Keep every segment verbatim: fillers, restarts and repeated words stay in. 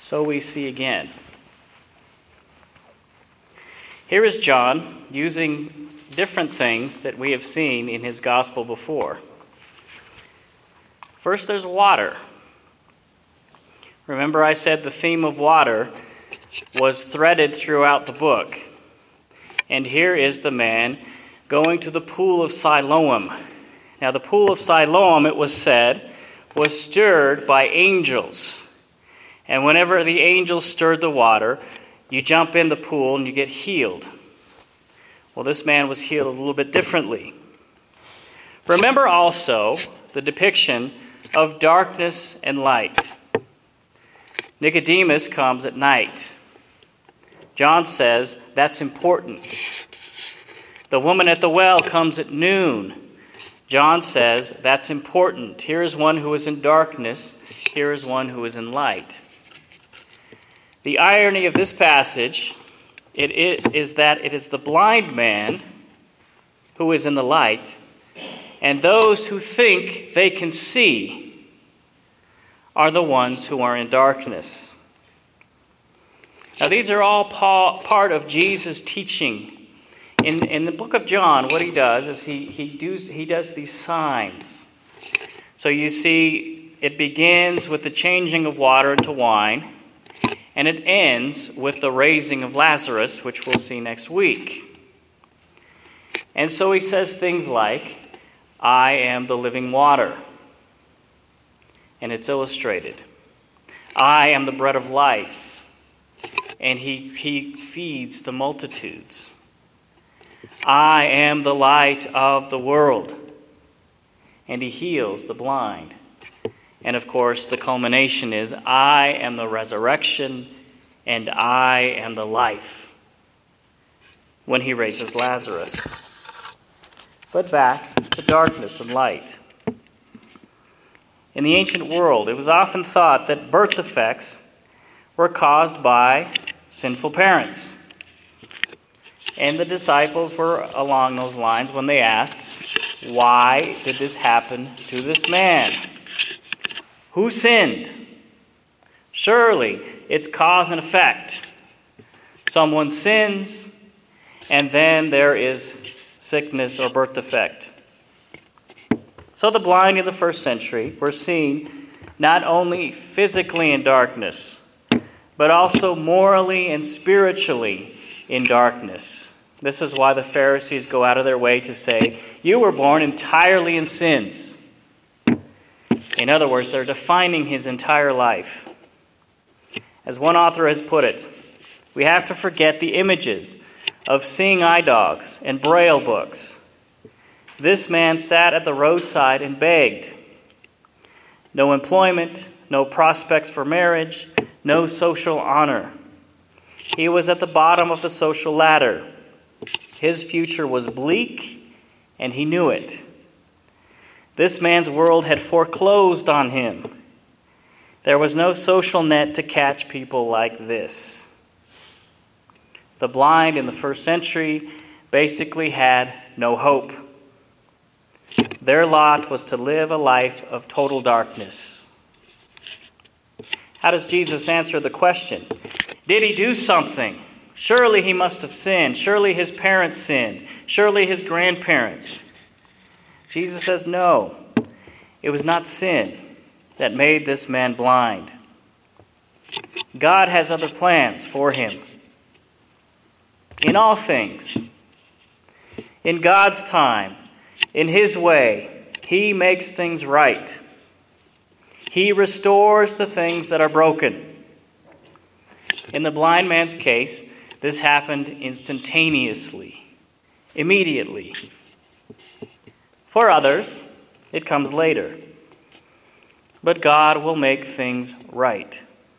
So we see again. Here is John using different things that we have seen in his gospel before. First, there's water. Remember, I said the theme of water was threaded throughout the book. And here is the man going to the pool of Siloam. Now, the pool of Siloam, it was said, was stirred by angels. And whenever the angels stirred the water, you jump in the pool and you get healed. Well, this man was healed a little bit differently. Remember also the depiction of darkness and light. Nicodemus comes at night. John says that's important. The woman at the well comes at noon. John says that's important. Here is one who is in darkness. Here is one who is in light. The irony of this passage it is that it is the blind man who is in the light, and those who think they can see are the ones who are in darkness. Now, these are all part of Jesus' teaching. In, in the book of John, what he does is he, he, does, he does these signs. So you see, it begins with the changing of water into wine, and it ends with the raising of Lazarus, which we'll see next week. And so he says things like, I am the living water. And it's illustrated. I am the bread of life. And he, he feeds the multitudes. I am the light of the world. And he heals the blind. And of course, the culmination is, I am the resurrection and I am the life, when he raises Lazarus. But back to darkness and light. In the ancient world, it was often thought that birth defects were caused by sinful parents. And the disciples were along those lines when they asked, why did this happen to this man? Who sinned? Surely it's cause and effect. Someone sins, and then there is sickness or birth defect. So the blind in the first century were seen not only physically in darkness, but also morally and spiritually in darkness. This is why the Pharisees go out of their way to say, you were born entirely in sins. In other words, they're defining his entire life. As one author has put it, we have to forget the images of seeing eye dogs and braille books. This man sat at the roadside and begged. No employment, no prospects for marriage, no social honor. He was at the bottom of the social ladder. His future was bleak, and he knew it. This man's world had foreclosed on him. There was no social net to catch people like this. The blind in the first century basically had no hope. Their lot was to live a life of total darkness. How does Jesus answer the question? Did he do something? Surely he must have sinned. Surely his parents sinned. Surely his grandparents. Jesus says, no, it was not sin that made this man blind. God has other plans for him. In all things, in God's time, in his way, he makes things right. He restores the things that are broken. In the blind man's case, this happened instantaneously, immediately. For others, it comes later. But God will make things right.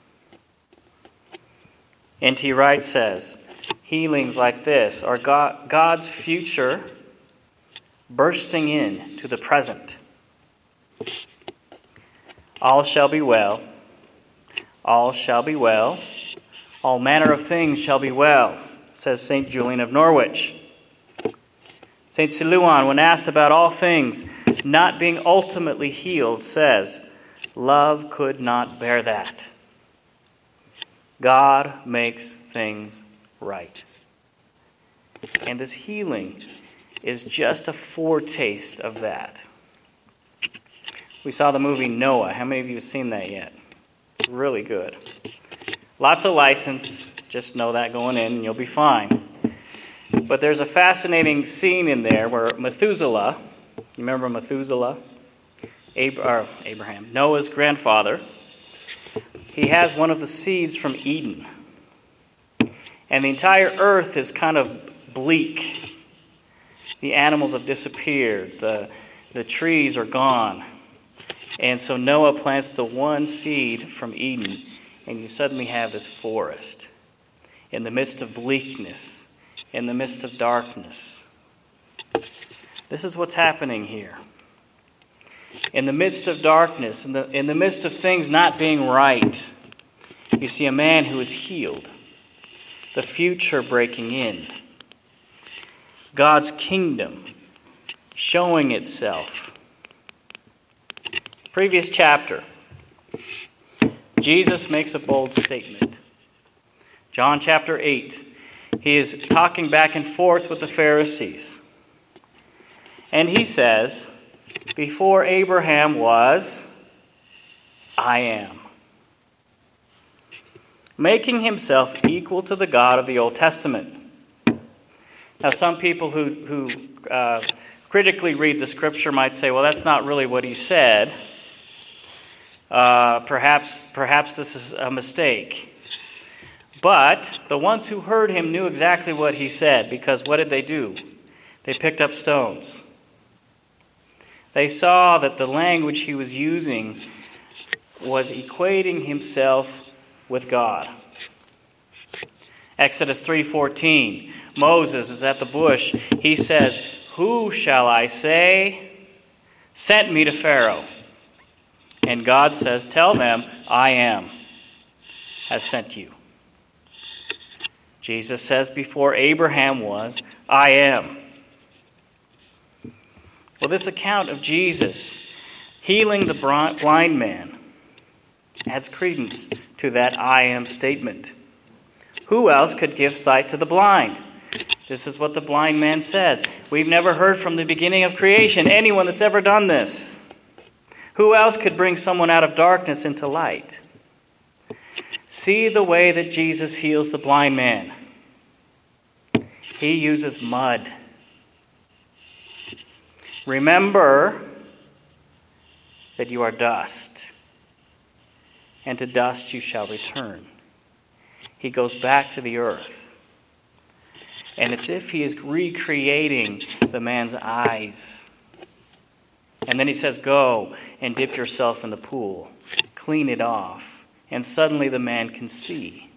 N T Wright says, healings like this are God, God's future bursting in to the present. All shall be well. All shall be well. All manner of things shall be well, says Saint Julian of Norwich. Saint Silouan, when asked about all things not being ultimately healed, says, love could not bear that. God makes things right. And this healing is just a foretaste of that. We saw the movie Noah. How many of you have seen that yet? It's really good. Lots of license. Just know that going in and you'll be fine. But there's a fascinating scene in there where Methuselah, you remember Methuselah? Ab- or Abraham, Noah's grandfather, he has one of the seeds from Eden. And the entire earth is kind of bleak. The animals have disappeared. The, the trees are gone. And so Noah plants the one seed from Eden, and you suddenly have this forest in the midst of bleakness, in the midst of darkness. This is what's happening here. In the midst of darkness, in the, in the midst of things not being right, you see a man who is healed, the future breaking in, God's kingdom showing itself. Previous chapter, Jesus makes a bold statement. John chapter eight, he is talking back and forth with the Pharisees. And he says, before Abraham was, I am. Making himself equal to the God of the Old Testament. Now some people who, who uh, critically read the scripture might say, well, that's not really what he said. Uh, perhaps, perhaps this is a mistake. But the ones who heard him knew exactly what he said, because what did they do? They picked up stones. They saw that the language he was using was equating himself with God. Exodus three fourteen, Moses is at the bush. He says, who shall I say sent me to Pharaoh? And God says, tell them, I am, has sent you. Jesus says, before Abraham was, I am. Well, this account of Jesus healing the blind man adds credence to that I am statement. Who else could give sight to the blind? This is what the blind man says. We've never heard from the beginning of creation anyone that's ever done this. Who else could bring someone out of darkness into light? See the way that Jesus heals the blind man. He uses mud. Remember that you are dust, and to dust you shall return. He goes back to the earth. And it's as if he is recreating the man's eyes. And then he says, go and dip yourself in the pool. Clean it off. And suddenly the man can see.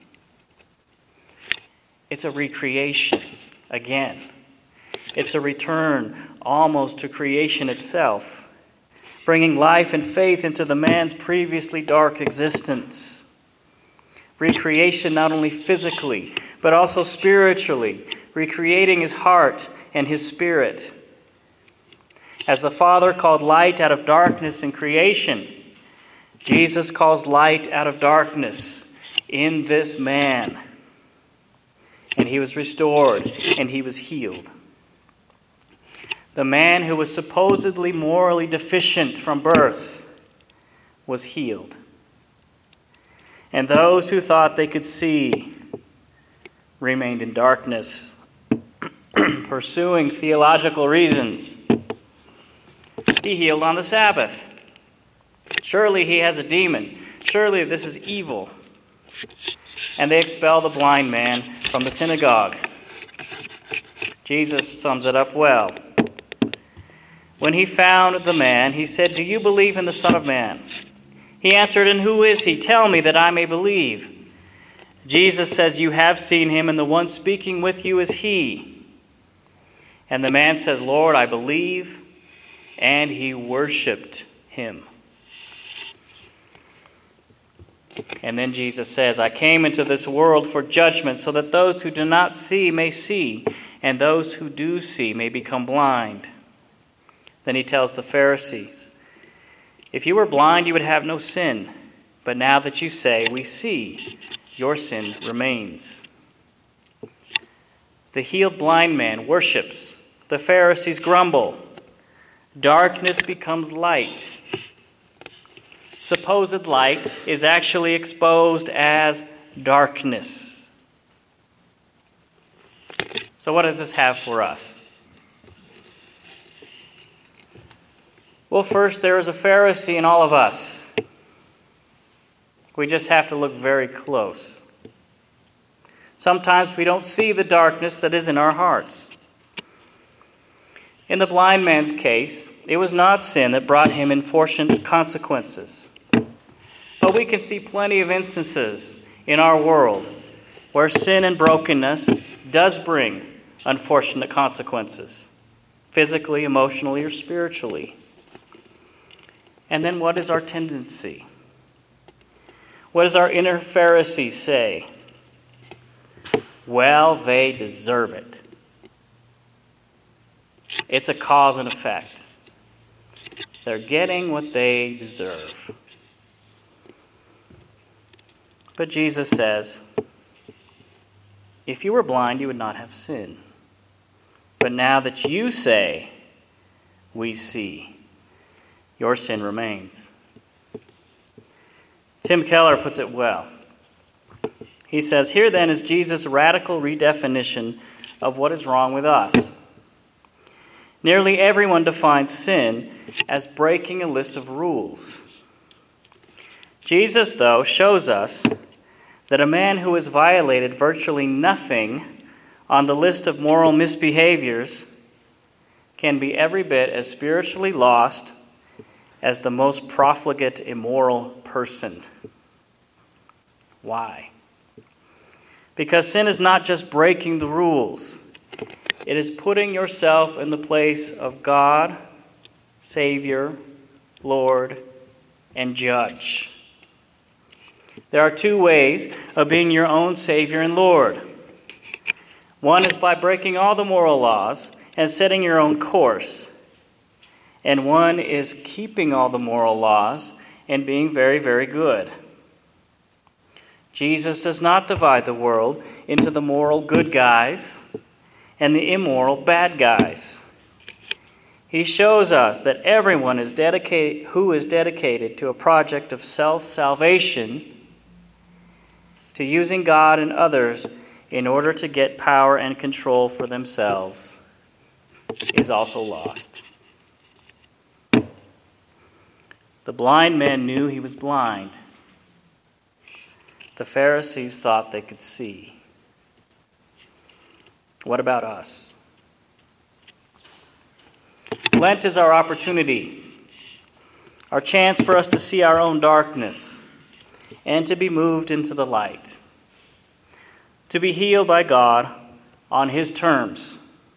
It's a recreation again. It's a return almost to creation itself, bringing life and faith into the man's previously dark existence. Recreation not only physically, but also spiritually, recreating his heart and his spirit. As the Father called light out of darkness in creation, Jesus calls light out of darkness in this man. And he was restored, and he was healed. The man who was supposedly morally deficient from birth was healed. And those who thought they could see remained in darkness, pursuing theological reasons. He healed on the Sabbath. Surely he has a demon. Surely this is evil. And they expel the blind man from the synagogue. Jesus sums it up well. When he found the man, he said, do you believe in the Son of Man? He answered, and who is he? Tell me that I may believe. Jesus says, you have seen him, and the one speaking with you is he. And the man says, Lord, I believe. And he worshipped him. And then Jesus says, I came into this world for judgment, so that those who do not see may see, and those who do see may become blind. Then he tells the Pharisees, if you were blind, you would have no sin. But now that you say, we see, your sin remains. The healed blind man worships. The Pharisees grumble. Darkness becomes light. Supposed light is actually exposed as darkness. So what does this have for us? Well, first, there is a Pharisee in all of us. We just have to look very close. Sometimes we don't see the darkness that is in our hearts. In the blind man's case, it was not sin that brought him unfortunate consequences. But we can see plenty of instances in our world where sin and brokenness does bring unfortunate consequences, physically, emotionally, or spiritually. And then what is our tendency? What does our inner Pharisee say? Well, they deserve it. It's a cause and effect. They're getting what they deserve. But Jesus says, if you were blind, you would not have sin. But now that you say, we see, your sin remains. Tim Keller puts it well. He says, here then is Jesus' radical redefinition of what is wrong with us. Nearly everyone defines sin as breaking a list of rules. Jesus, though, shows us that a man who has violated virtually nothing on the list of moral misbehaviors can be every bit as spiritually lost as the most profligate, immoral person. Why? Because sin is not just breaking the rules. It is putting yourself in the place of God, Savior, Lord, and Judge. There are two ways of being your own Savior and Lord. One is by breaking all the moral laws and setting your own course. And one is keeping all the moral laws and being very, very good. Jesus does not divide the world into the moral good guys and the immoral bad guys. He shows us that everyone is dedicated, who is dedicated to a project of self-salvation, to using God and others in order to get power and control for themselves, is also lost. The blind man knew he was blind. The Pharisees thought they could see. What about us? Lent is our opportunity, our chance for us to see our own darkness and to be moved into the light, to be healed by God on His terms.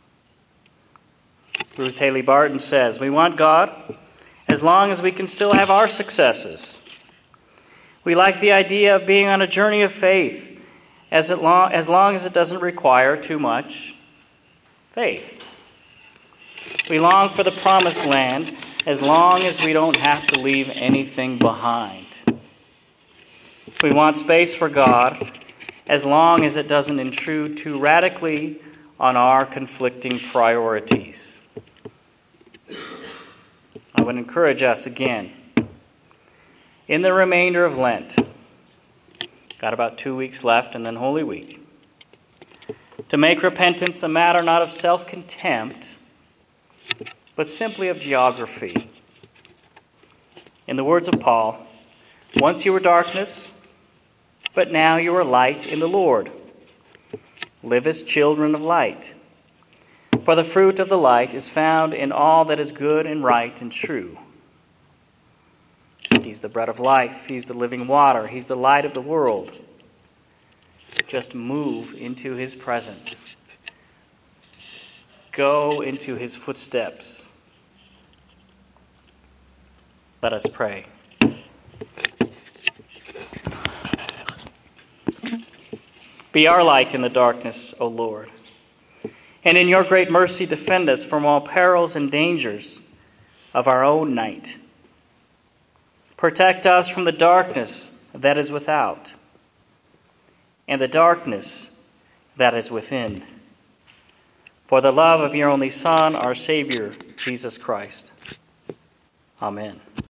Ruth Haley Barton says, we want God as long as we can still have our successes. We like the idea of being on a journey of faith as, it long, as long as it doesn't require too much faith. We long for the promised land as long as we don't have to leave anything behind. We want space for God as long as it doesn't intrude too radically on our conflicting priorities. I would encourage us again, in the remainder of Lent, got about two weeks left and then Holy Week, to make repentance a matter not of self-contempt, but simply of geography. In the words of Paul, once you were darkness, but now you are light in the Lord. Live as children of light. For the fruit of the light is found in all that is good and right and true. He's the bread of life. He's the living water. He's the light of the world. Just move into His presence. Go into His footsteps. Let us pray. Be our light in the darkness, O Lord. And in your great mercy defend us from all perils and dangers of our own night. Protect us from the darkness that is without. and the darkness that is within. For the love of your only Son, our Savior, Jesus Christ. Amen.